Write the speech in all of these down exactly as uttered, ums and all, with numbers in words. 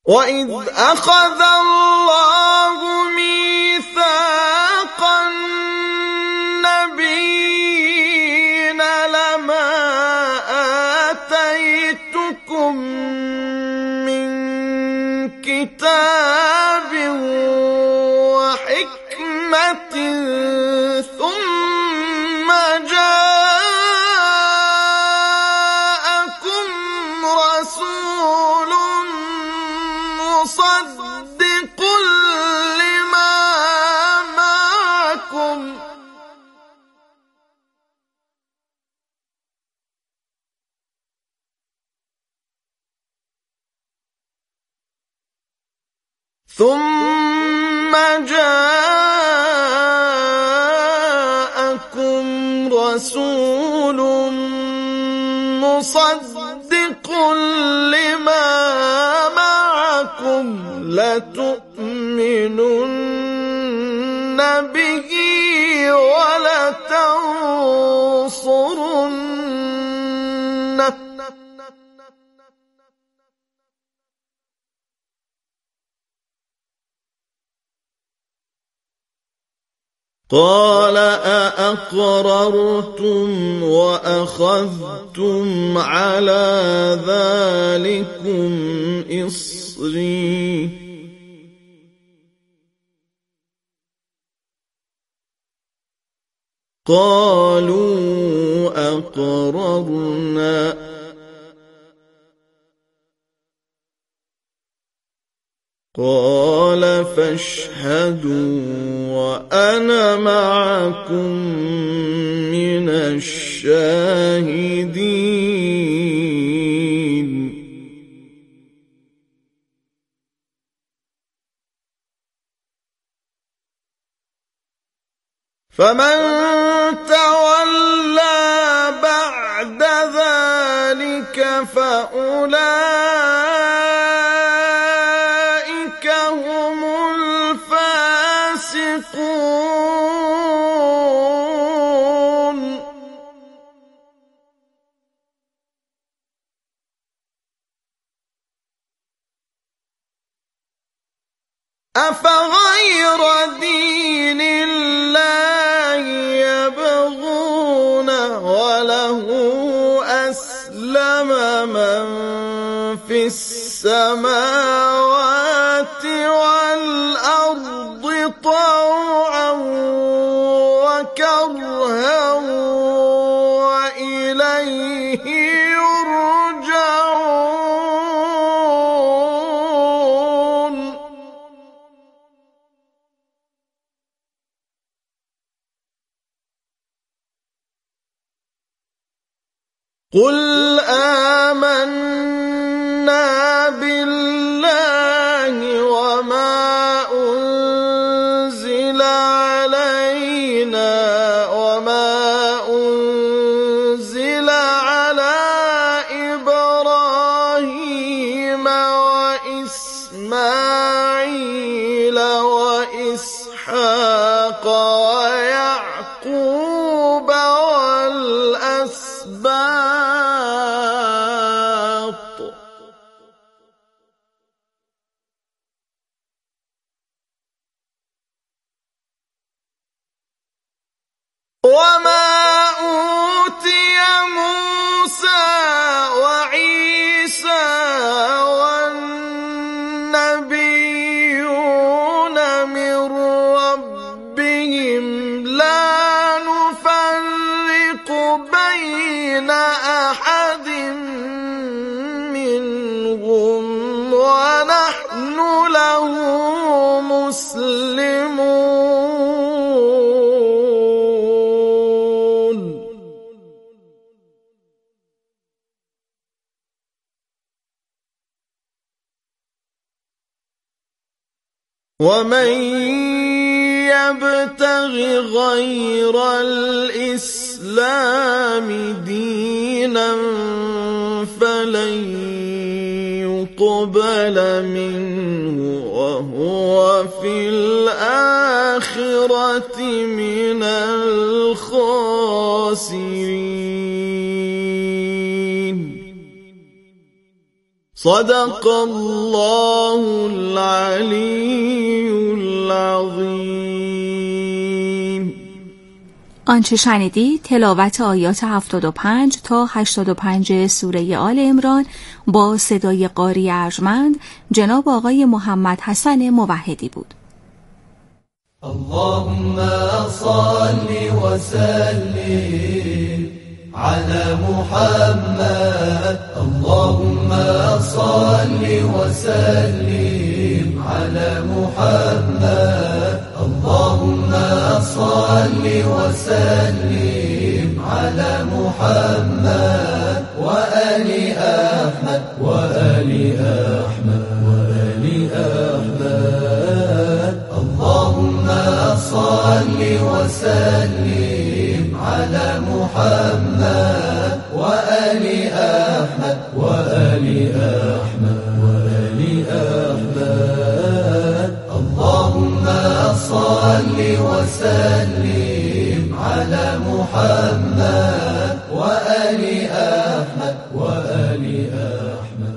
وَإِذْ أَخَذَ اللَّهُ مِيثَاقَ النَّبِيِّينَ لَمَا آتَيْتُكُم مِّن كِتَابٍ وَحِكْمَةٍ ثُمَّ جَاءَكُمْ رَسُولٌ مُصَدِّقٌ لِّمَا مَعَكُمْ ثُمَّ جَاءَكُمْ رَسُولٌ مُصَدِّقٌ لِّمَا مَعَكُمْ لَتُؤْمِنُنَّ بِهِ وَلَتَنصُرُنَّهُ قَالَ أَأَقْرَرْتُمْ وَأَخَذْتُمْ عَلَى ذَلِكُمْ إِصْرِي قَالُوا أَقْرَرْنَا قَالَ فَاشْهَدُوا وَأَنَا مَعَكُمْ مِنَ الشَّاهِدِينَ فَمَن تَوَلَّى بَعْدَ ذَلِكَ فَأُولَٰئِكَ هُمُ الْفَاسِقُونَ أَفَغَيْرَ دِينِ اللَّهِ يَبْغُونَ وَلَهُ أَسْلَمَ مَن فِي السَّمَاوَاتِ وَالْأَرْضِ طَوْعًا وَكَرْهًا وَإِلَيْهِ يُرْجَعُونَ قُلْ آمَنَّا بِاللَّهِ وَمَا أُنزِلَ عَلَيْنَا وَمَا أُنزِلَ عَلَىٰ إِبْرَاهِيمَ وَإِسْمَاعِيلَ وَإِسْحَاقَ وَيَعْقُوبَ وَالْأَسْبَاطِ وَمَا أُوتِيَ مُوسَىٰ وَعِيسَىٰ وَالنَّبِيُّونَ مِن رَّبِّهِمْ لَا نُفَرِّقُ بَيْنَ أَحَدٍ مِّنْهُمْ وَنَحْنُ لَهُ مُسْلِمُونَ وَمَن يَبْتَغِ غَيْرَ الْإِسْلَامِ دِينًا فَلَن يُقْبَلَ مِنْهُ وَهُوَ فِي الْآخِرَةِ مِنَ الْخَاسِرِينَ صدق الله العلی العظیم. آنچه شنیدید تلاوت آیات هفتاد و پنج تا هشتاد و پنج سوره آل عمران با صدای قاری ارجمند جناب آقای محمد حسن موحدی بود. اللهم صل وسلم على محمد. اللهم صل وسلم على محمد. اللهم صل وسلم على محمد وآل أحمد وآل أحمد وآل أحمد. اللهم صل وسلم على محمد وآل أحمد وآل أحمد وآل أحمد. اللهم صل وسلم على محمد وآل أحمد وآل أحمد.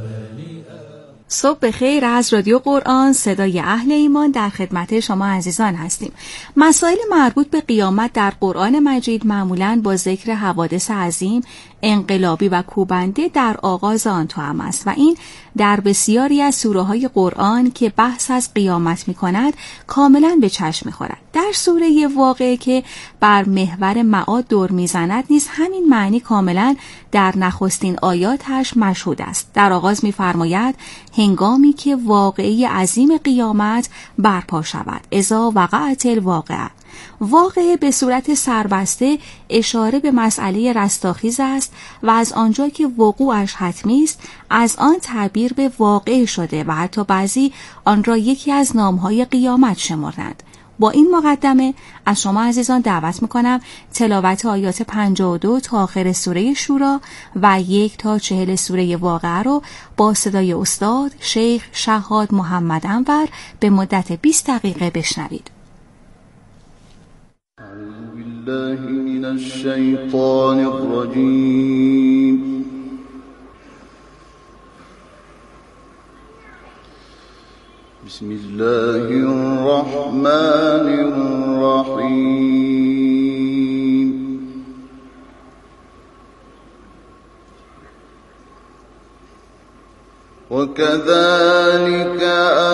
صبح بخیر از رادیو قرآن صدای اهل ایمان در خدمت شما عزیزان هستیم. مسائل مربوط به قیامت در قرآن مجید معمولاً با ذکر حوادث عظیم، انقلابی و کوبنده در آغاز آن توأم است و این در بسیاری از سوره‌های قرآن که بحث از قیامت می‌کند کاملاً به چشم می‌خورد. در سوره واقعه که بر محور معاد دور می‌زند نیز همین معنی کاملاً در نخستین آیاتش مشهود است. در آغاز می‌فرماید هنگامی که واقعه عظیم قیامت برپا شود، اذا وقعت الواقعه. واقعه به صورت سربسته اشاره به مسئله رستاخیز است و از آنجا که وقوعش حتمی است از آن تعبیر به واقعه شده و حتی بعضی آن را یکی از نامهای قیامت شمردند. با این مقدمه از شما عزیزان دعوت میکنم تلاوت آیات پنجاه و دو تا آخر سوره شورا و یک تا چهل سوره واقعه رو با صدای استاد شیخ شهاد محمد انور به مدت بیست دقیقه بشنوید. اعوذ بالله من الشیطان الرجیم. بسم الله الرحمن الرحیم. وكذلك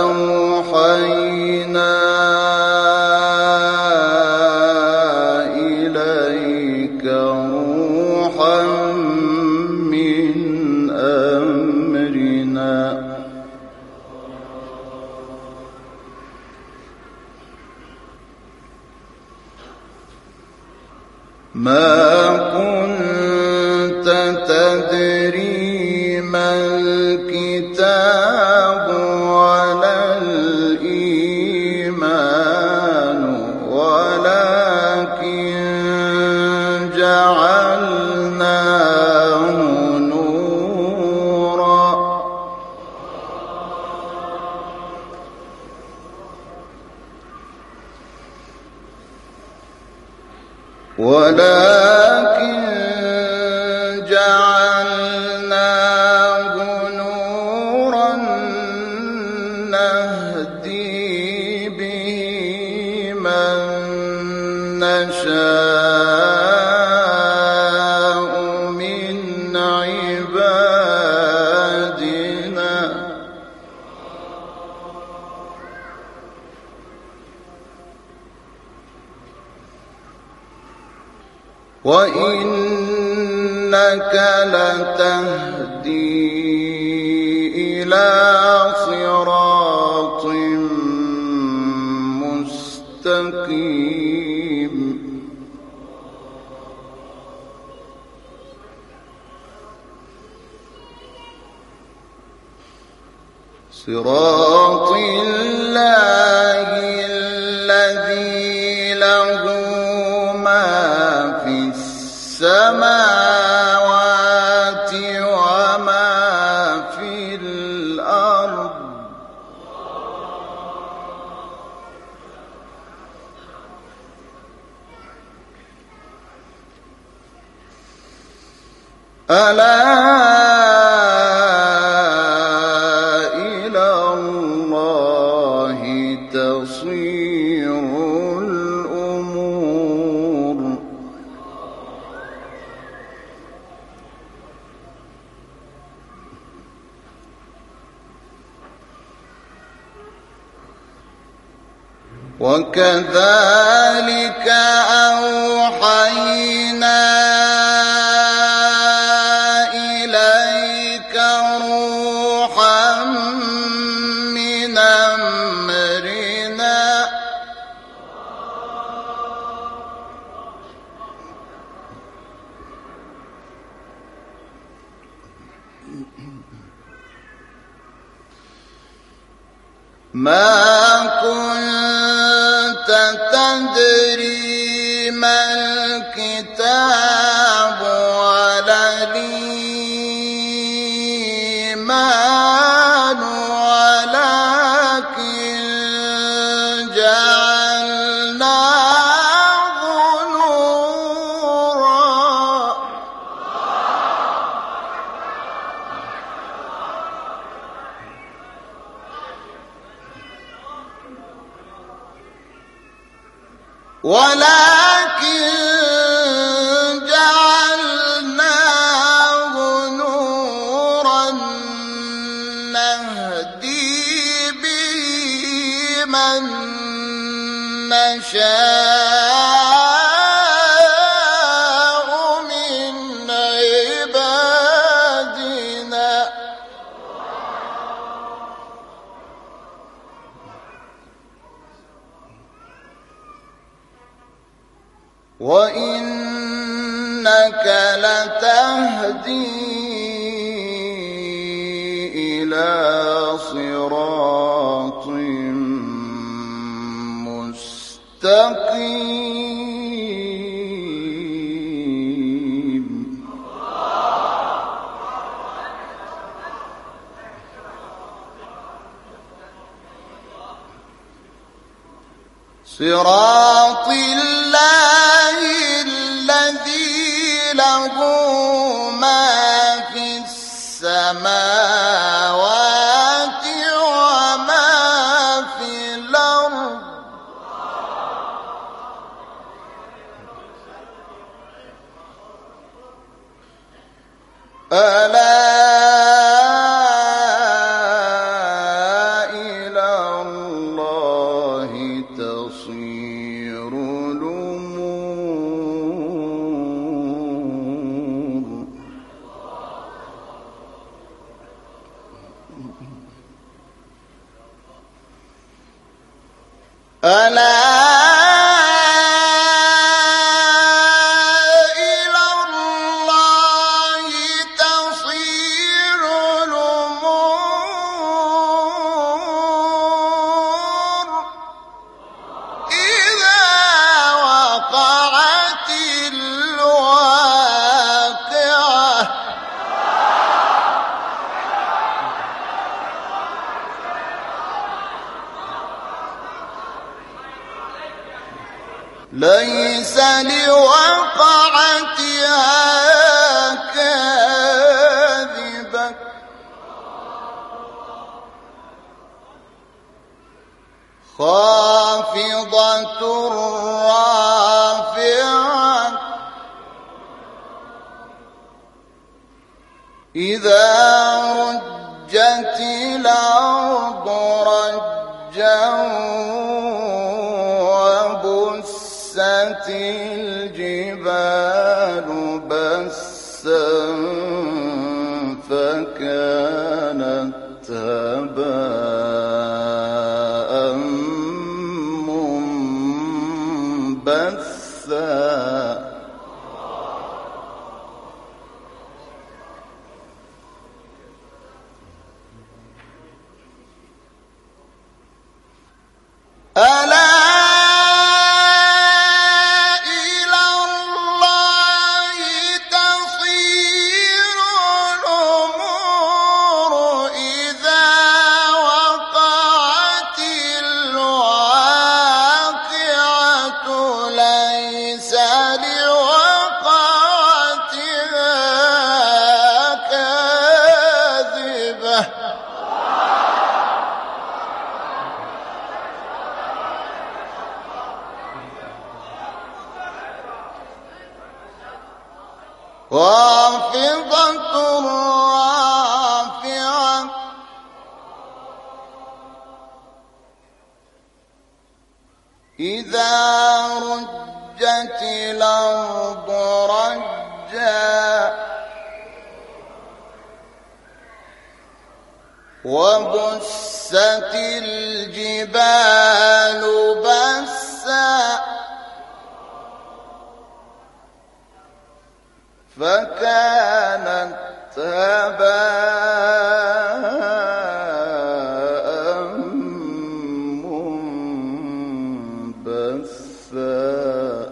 أوحينا إليك روحا من أمرنا ما كنت تدري ما الكتاب ولا الإيمان ولكن جعلناه نورا ولكن جعلناه نورا نهدي به من نشاء من عبادنا وإنك لتهدي إلى صراط مستقيم. صراط الله الذي له السماوات وما في الأرض ألا وكذلك أوحينا إليك روحا من أمرنا ما كنت تدري ما الكتاب ولا الإيمان ولكن جعلناه نورا ولكن جعلناه نورا نهدي به من نشاء من عبادنا وإنك لتهدي إلى صراط مستقيم صراط الله الذي له ما في السماوات وما في الأرض ألا إلى الله تصير الأمور ألا ليس لوقعتها كاذبة خافضة رافعة إذا رجت الأرض رجا وبست الجبال بسا فكانت هباء منبثا ألا إلى الله تصير الأمور إذا وقعت الواقعة ليس لوقعتها كاذبة خافضة رافعة إذا رجت الأرض رجا وبست الجبال بسا فكانت هباء منبثا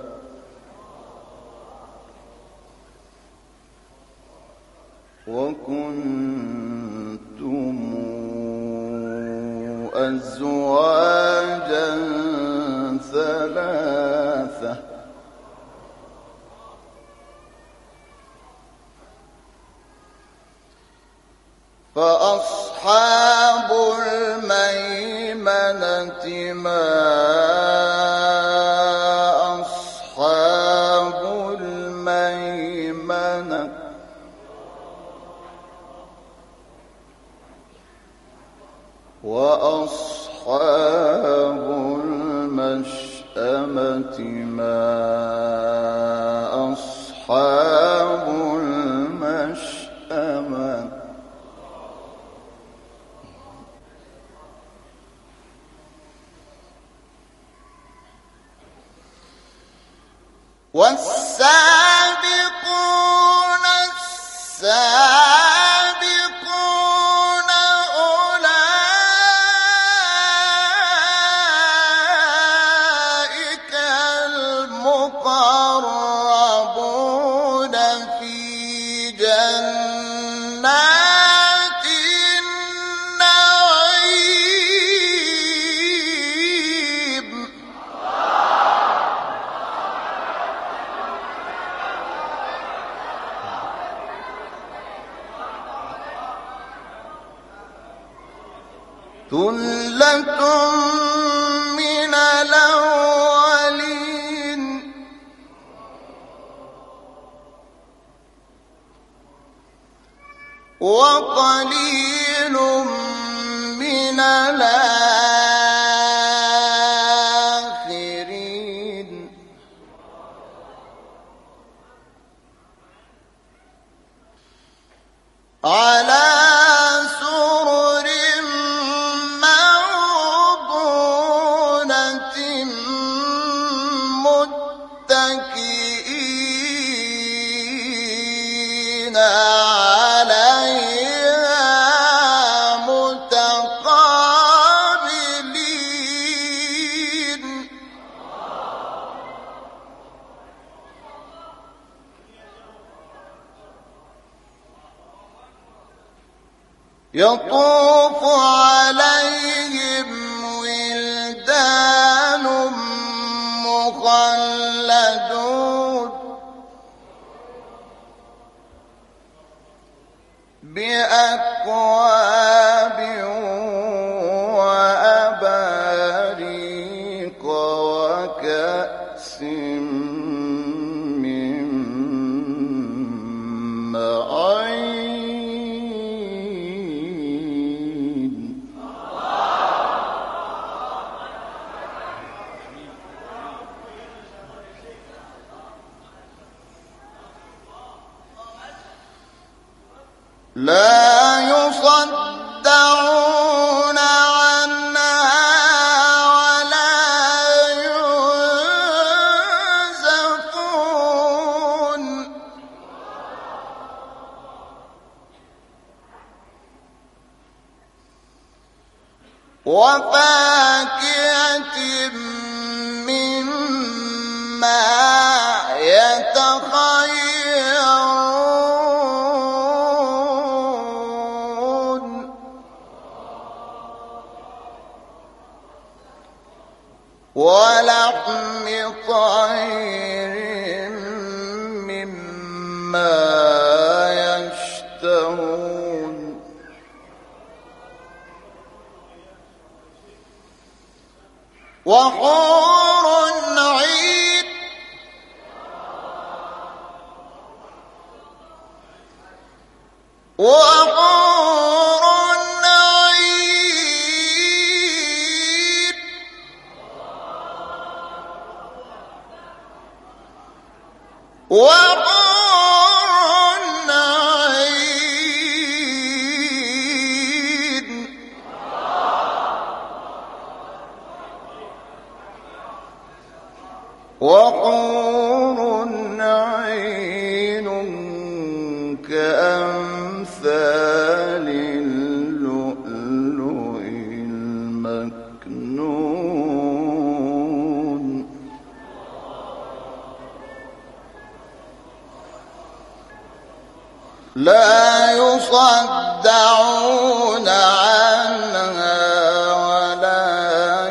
وكنتم أزواجا ثلاثة فأصحاب الميمنة ما أصحاب الميمنة وأصحاب المشأمة ما أصحاب المشأمة والسابقون السابقون أولئك المقربون في جنات النعيم ثلة من الأولين وقليل من الآخرين على سرر موضونة متكئين عليها متقابلين يطوف عليهم ولدان مخلدون بأكواب وأباريق وكأس من معين لا يصدعون عنها ولا ينزفون وفاكهة مما يتخيرون ولحم طير مما يشتهون وحور عين وحور عين كأمثال اللؤلؤ المكنون لا يصدعون عنها ولا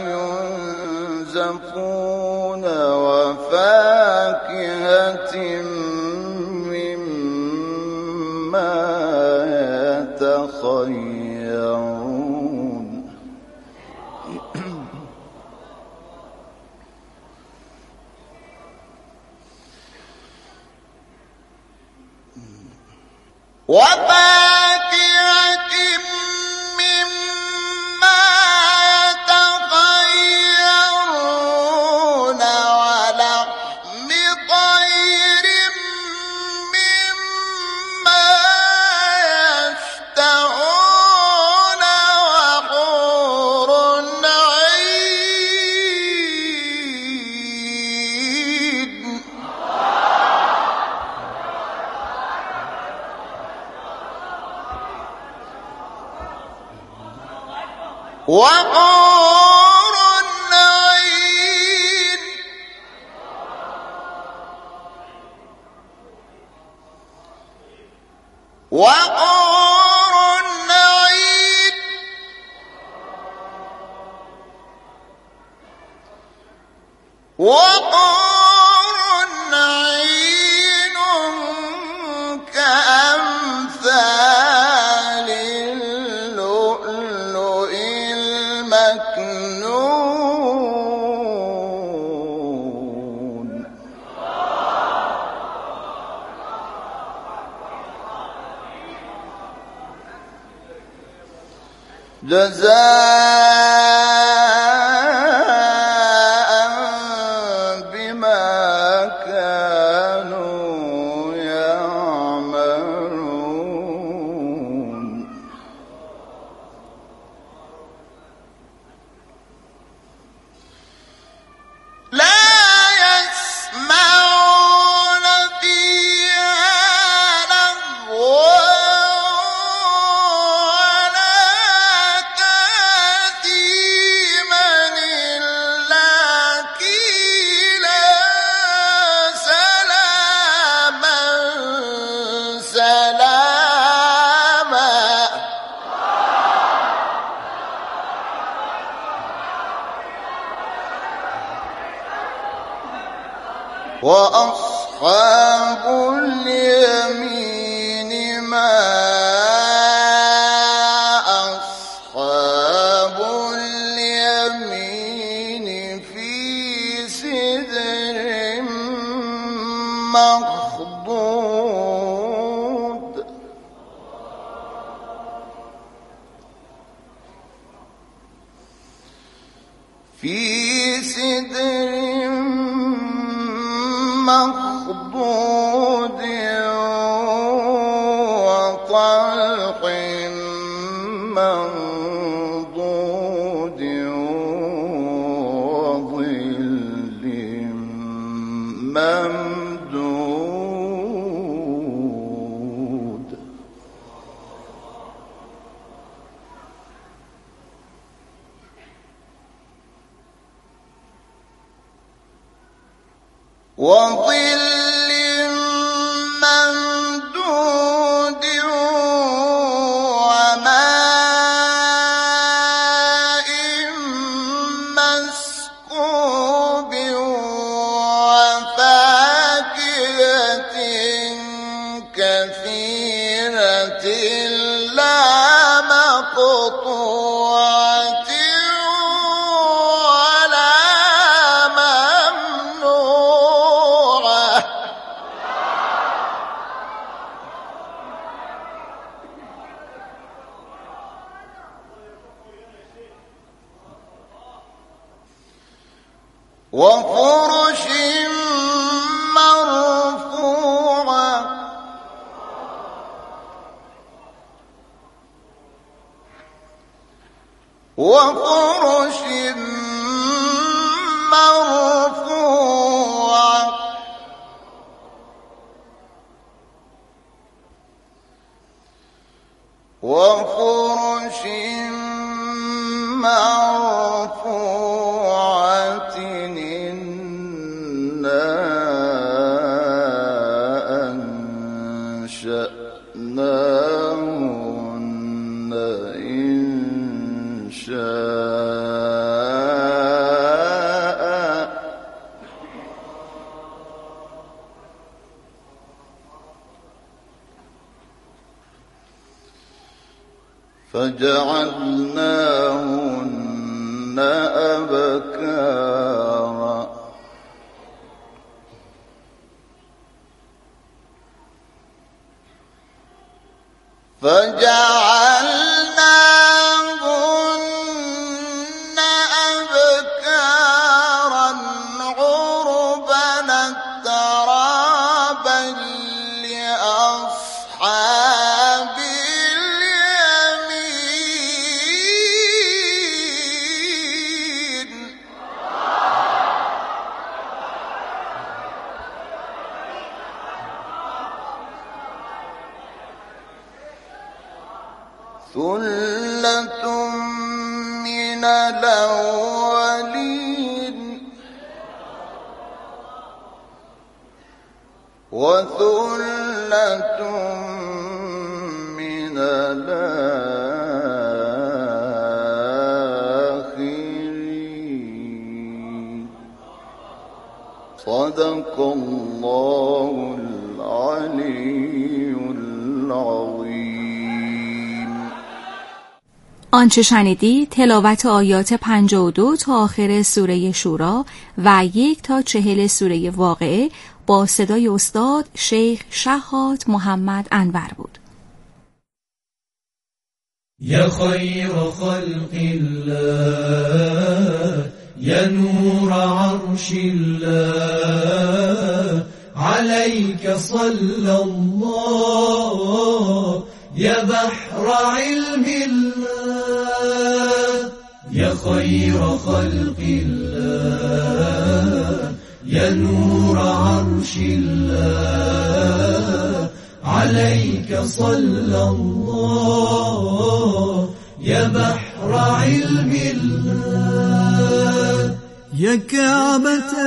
ينزفون وفاكهة مما يتخيرون وفاكهة مما يتخيرون ولحم طير مما يشتهون وحور عين وحور عين وحور عين وحور عين كأمثال اللؤلؤ المكنون جزاء بما كانوا يعملون لا يسمعون فيها لغوا ولا تأثيما إلا قيلا سلاما سلاما وأصحاب اليمين ما أصحاب اليمين في سدر مخضود في سدر مخضود وطلق منضود وظل ممدود وظل ممدود وماء مسكوب وفاكهة كثيرة لا مقطوعة ولا ممنوعة وفرش مرفوعة وفرش مرفوعة وفرش مرفوعة إنا أنشأناهن إنشاء فجعلناهن أبكارا فجعلناهن أبكارا عربا ترابا لأصحاب اليمين ثلة من الأولين وثلة من الآخرين صدق الله العلي العظيم. آنچه شنیدی تلاوت آیات پنجاه و دو تا آخر سوره شورا و یک تا چهل سوره واقعه با صدای استاد شیخ شهاد محمد انور بود. یا خیر خلق الله یا نور عرش الله عليك صلى الله يا بحر علم الله يا خير خلق الله يا نور عرش الله عليك صلى الله يا بحر علم الله يا كعبة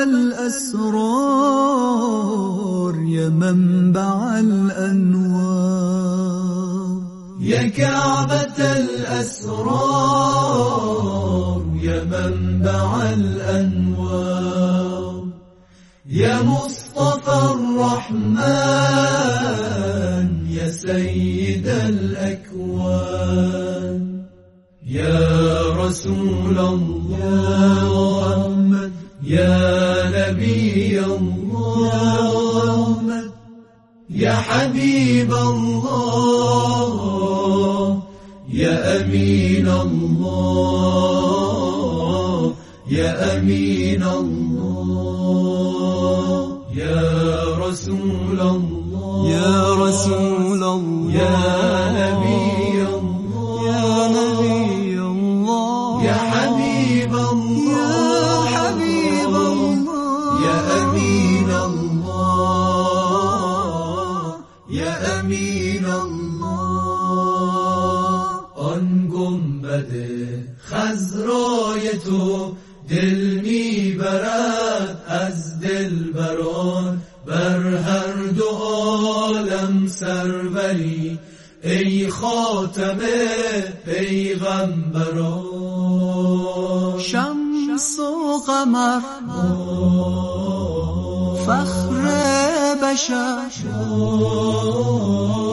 الأسرار يا منبع الأنوار يا كعبة الأسرار يا منبع الأنوار يا مصطفى الرحمن يا سيد الأكوان يا رسول الله يا نبي الله يا حبيب الله يا أمين الله يا أمين الله يا رسول الله يا رسول الله يا نبي الله يا نبي الله يا حبيب الله يا حبيب الله يا أمين الله يا أمين الله آن گنبد خضرای تو دل میبرد از دلبران بر هر دو عالم سروری ای خاتم پیغمبران شمس و قمر فخر بشر